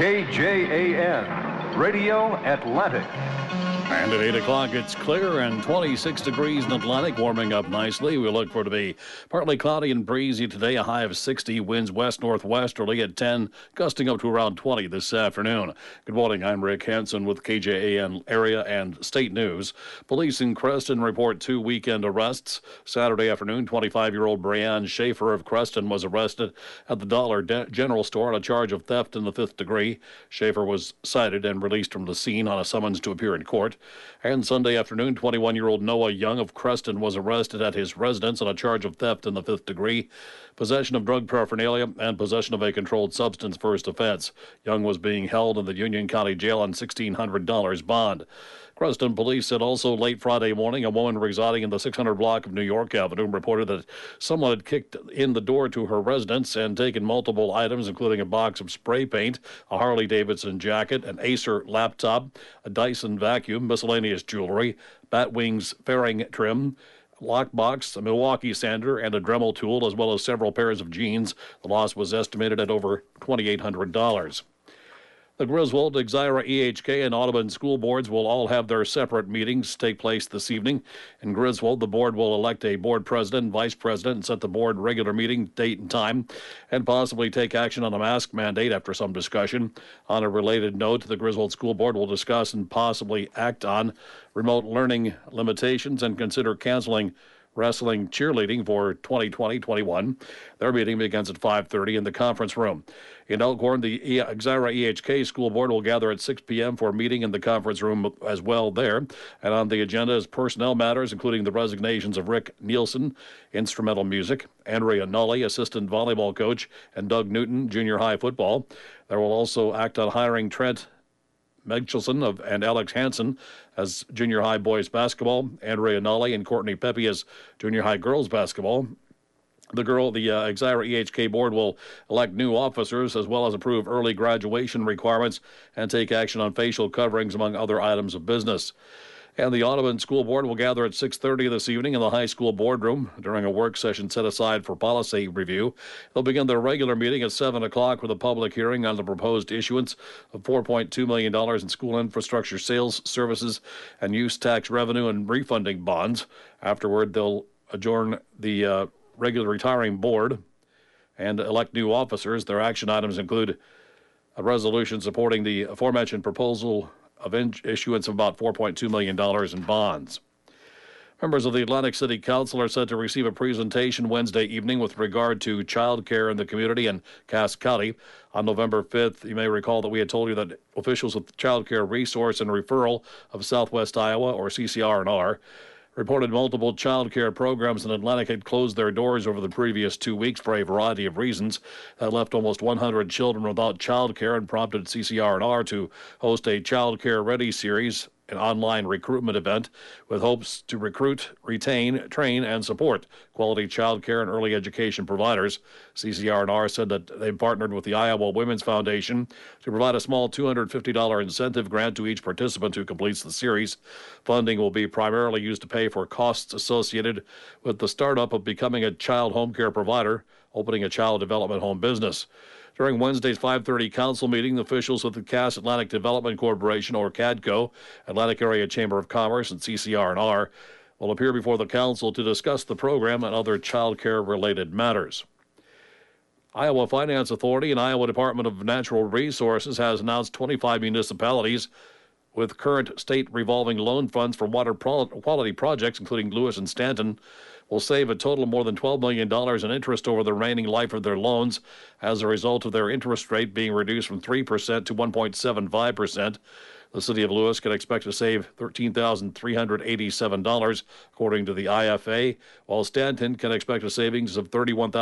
KJAN, Radio Atlantic. And at 8 o'clock, it's clear and 26 degrees in Atlantic, warming up nicely. We look for it to be partly cloudy and breezy today, a high of 60, winds west-northwesterly at 10, gusting up to around 20 this afternoon. Good morning, I'm Rick Hansen with KJAN area and state news. Police in Creston report 2 weekend arrests. Saturday afternoon, 25-year-old Brianne Schaefer of Creston was arrested at the Dollar General store on a charge of theft in the 5th degree. Schaefer was cited and released from the scene on a summons to appear in court. And Sunday afternoon, 21-year-old Noah Young of Creston was arrested at his residence on a charge of theft in the 5th degree, possession of drug paraphernalia, and possession of a controlled substance first offense. Young was being held in the Union County Jail on $1,600 bond. Creston police said also late Friday morning, a woman residing in the 600 block of New York Avenue reported that someone had kicked in the door to her residence and taken multiple items, including a box of spray paint, a Harley-Davidson jacket, an Acer laptop, a Dyson vacuum, miscellaneous jewelry, Batwings fairing trim, lockbox, a Milwaukee sander, and a Dremel tool, as well as several pairs of jeans. The loss was estimated at over $2,800. The Griswold, Exira EHK, and Audubon school boards will all have their separate meetings take place this evening. In Griswold, the board will elect a board president and vice president and set the board regular meeting date and time, and possibly take action on a mask mandate after some discussion. On a related note, the Griswold School Board will discuss and possibly act on remote learning limitations and consider canceling wrestling cheerleading for 2020-21. Their meeting begins at 5:30 in the conference room. In Elkhorn, the Exira EHK School Board will gather at 6 p.m. for a meeting in the conference room as well there. And on the agenda is personnel matters, including the resignations of Rick Nielsen, instrumental music, Andrea Nully, assistant volleyball coach, and Doug Newton, junior high football. There will also act on hiring Trent Megchelson and Alex Hansen as junior high boys basketball, Andrea Nolly and Courtney Pepe as junior high girls basketball. The Exira EHK board will elect new officers as well as approve early graduation requirements and take action on facial coverings, among other items of business. And the Audubon School Board will gather at 6:30 this evening in the high school boardroom during a work session set aside for policy review. They'll begin their regular meeting at 7 o'clock with a public hearing on the proposed issuance of $4.2 million in school infrastructure sales, services, and use tax revenue and refunding bonds. Afterward, they'll adjourn the regular retiring board and elect new officers. Their action items include a resolution supporting the aforementioned proposal of issuance of about $4.2 million in bonds. Members of the Atlantic City Council are set to receive a presentation Wednesday evening with regard to child care in the community in Cass County. On November 5th, you may recall that we had told you that officials with Child Care Resource and Referral of Southwest Iowa, or CCR&R, reported multiple child care programs in Atlantic had closed their doors over the previous 2 weeks for a variety of reasons. That left almost 100 children without child care and prompted CCR&R to host a Child Care Ready series, an online recruitment event with hopes to recruit, retain, train, and support quality child care and early education providers. CCR&R said that they partnered with the Iowa Women's Foundation to provide a small $250 incentive grant to each participant who completes the series. Funding will be primarily used to pay for costs associated with the startup of becoming a child home care provider, opening a child development home business. During Wednesday's 5:30 council meeting, officials with the Cass Atlantic Development Corporation, or CADCO, Atlantic Area Chamber of Commerce, and CCR&R will appear before the council to discuss the program and other child care-related matters. Iowa Finance Authority and Iowa Department of Natural Resources has announced 25 municipalities with current state revolving loan funds for water quality projects, including Lewis and Stanton, will save a total of more than $12 million in interest over the remaining life of their loans as a result of their interest rate being reduced from 3% to 1.75%. The city of Lewis can expect to save $13,387, according to the IFA, while Stanton can expect a savings of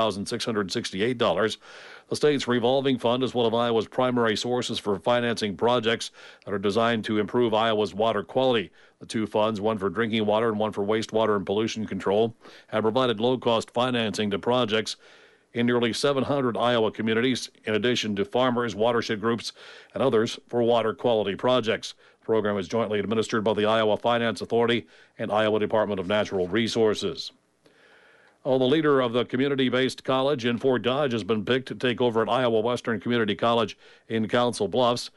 $31,668. The state's revolving fund is one of Iowa's primary sources for financing projects that are designed to improve Iowa's water quality. The two funds, one for drinking water and one for wastewater and pollution control, have provided low-cost financing to projects in nearly 700 Iowa communities, in addition to farmers, watershed groups, and others for water quality projects. The program is jointly administered by the Iowa Finance Authority and Iowa Department of Natural Resources. Oh, the leader of the community-based college in Fort Dodge has been picked to take over at Iowa Western Community College in Council Bluffs.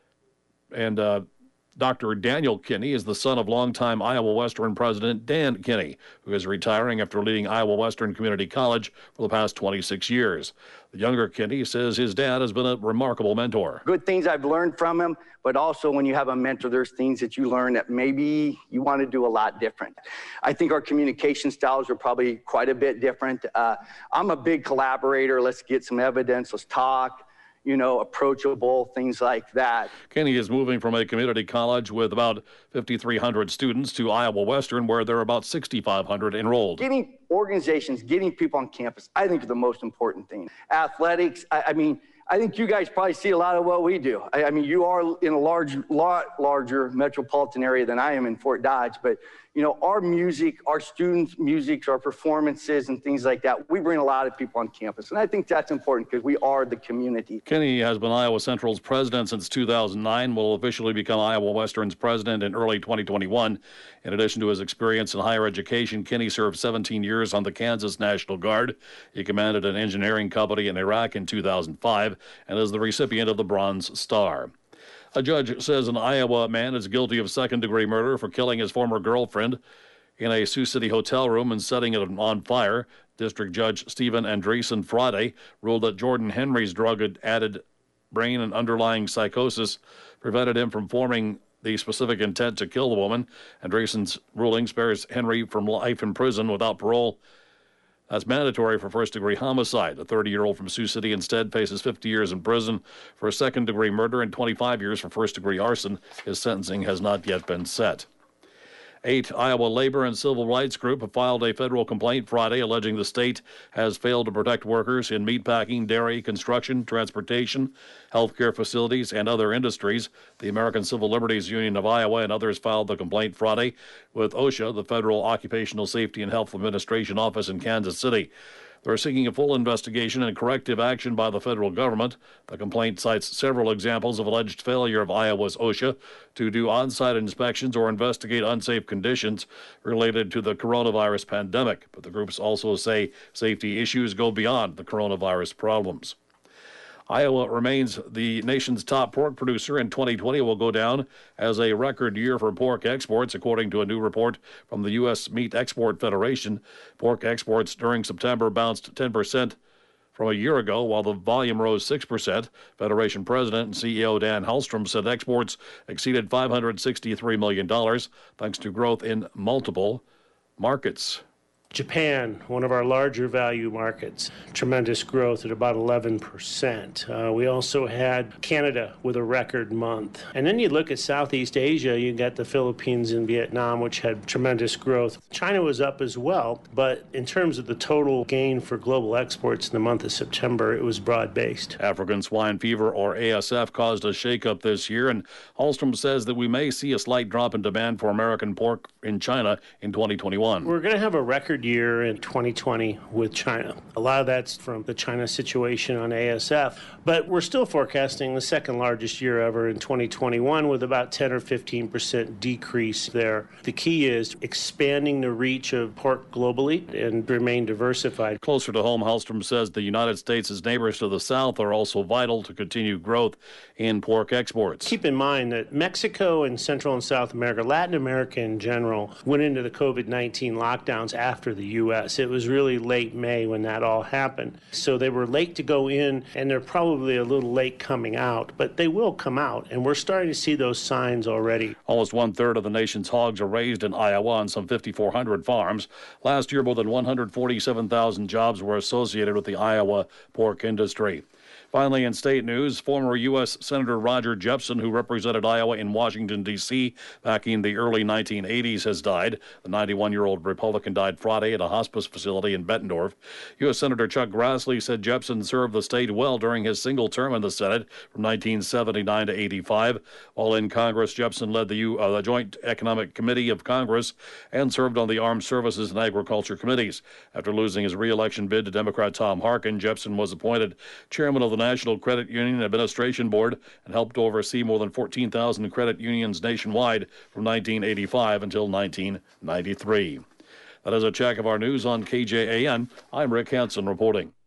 And Dr. Daniel Kinney is the son of longtime Iowa Western President Dan Kinney, who is retiring after leading Iowa Western Community College for the past 26 years. The younger Kinney says his dad has been a remarkable mentor. Good things I've learned from him, but also when you have a mentor, there's things that you learn that maybe you want to do a lot different. I think our communication styles are probably quite a bit different. I'm a big collaborator. Let's get some evidence. Let's talk. Approachable, things like that. Kinney is moving from a community college with about 5,300 students to Iowa Western, where there are about 6,500 enrolled. Getting organizations, getting people on campus, I think is the most important thing. Athletics, I think you guys probably see a lot of what we do. You are in a lot larger metropolitan area than I am in Fort Dodge, but our music, our students' music, our performances and things like that, we bring a lot of people on campus. And I think that's important because we are the community. Kinney has been Iowa Central's president since 2009, will officially become Iowa Western's president in early 2021. In addition to his experience in higher education, Kinney served 17 years on the Kansas National Guard. He commanded an engineering company in Iraq in 2005 and is the recipient of the Bronze Star. A judge says an Iowa man is guilty of second-degree murder for killing his former girlfriend in a Sioux City hotel room and setting it on fire. District Judge Stephen Andreessen Friday ruled that Jordan Henry's drug-added brain and underlying psychosis prevented him from forming the specific intent to kill the woman. Andreessen's ruling spares Henry from life in prison without parole. That's mandatory for first-degree homicide. The 30-year-old from Sioux City instead faces 50 years in prison for a second-degree murder and 25 years for first-degree arson. His sentencing has not yet been set. 8 Iowa labor and civil rights group have filed a federal complaint Friday alleging the state has failed to protect workers in meatpacking, dairy, construction, transportation, healthcare facilities, and other industries. The American Civil Liberties Union of Iowa and others filed the complaint Friday with OSHA, the Federal Occupational Safety and Health Administration office in Kansas City. They're seeking a full investigation and corrective action by the federal government. The complaint cites several examples of alleged failure of Iowa's OSHA to do on-site inspections or investigate unsafe conditions related to the coronavirus pandemic. But the groups also say safety issues go beyond the coronavirus problems. Iowa remains the nation's top pork producer, and 2020 will go down as a record year for pork exports, according to a new report from the U.S. Meat Export Federation. Pork exports during September bounced 10% from a year ago, while the volume rose 6%. Federation President and CEO Dan Hallstrom said exports exceeded $563 million, thanks to growth in multiple markets. Japan, one of our larger value markets, tremendous growth at about 11%. We also had Canada with a record month. And then you look at Southeast Asia, you got the Philippines and Vietnam, which had tremendous growth. China was up as well, but in terms of the total gain for global exports in the month of September, it was broad-based. African swine fever, or ASF, caused a shakeup this year, and Hallstrom says that we may see a slight drop in demand for American pork in China in 2021. We're going to have a record year in 2020 with China. A lot of that's from the China situation on ASF, but we're still forecasting the second largest year ever in 2021 with about 10 or 15% decrease there. The key is expanding the reach of pork globally and remain diversified. Closer to home, Hallstrom says the United States' neighbors to the south are also vital to continue growth in pork exports. Keep in mind that Mexico and Central and South America, Latin America in general, went into the COVID-19 lockdowns after the U.S. It was really late May when that all happened. So they were late to go in, and they're probably a little late coming out, but they will come out, and we're starting to see those signs already. Almost one-third of the nation's hogs are raised in Iowa on some 5,400 farms. Last year, more than 147,000 jobs were associated with the Iowa pork industry. Finally, in state news, former U.S. Senator Roger Jepsen, who represented Iowa in Washington, D.C. back in the early 1980s, has died. The 91-year-old Republican died Friday at a hospice facility in Bettendorf. U.S. Senator Chuck Grassley said Jepsen served the state well during his single term in the Senate from 1979 to 85. While in Congress, Jepsen led the Joint Economic Committee of Congress and served on the Armed Services and Agriculture Committees. After losing his re-election bid to Democrat Tom Harkin, Jepsen was appointed chairman of the National Credit Union Administration Board and helped oversee more than 14,000 credit unions nationwide from 1985 until 1993. That is a check of our news on KJAN. I'm Rick Hansen reporting.